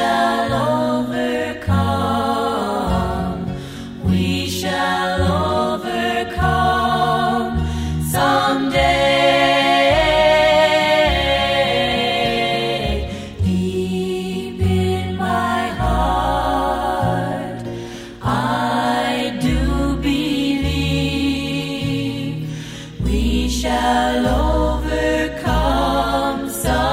shall overcome. We shall overcome someday. Deep in my heart, I do believe we shall overcome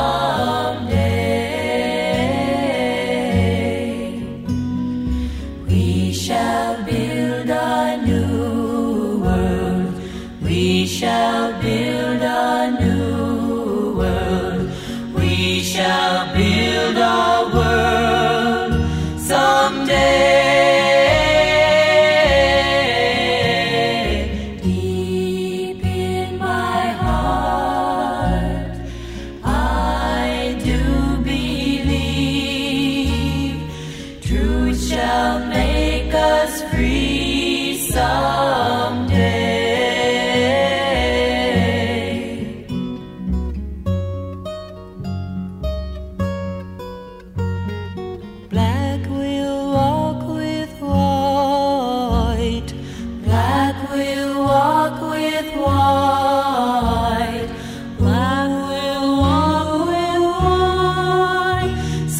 someday. We shall build a new world. We shall build a new world. We shall build a world someday. Deep in my heart, I do believe truth shall make us free someday. Black will walk with white. Black will walk with white. Black will walk with white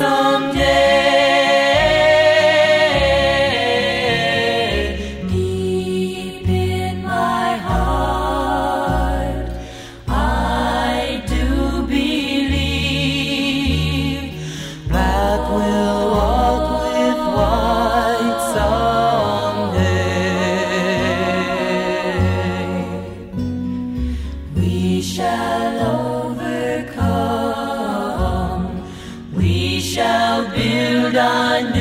someday. Deep in my heart, I do believe black will walk with white someday. We shall overcome. We shall build a new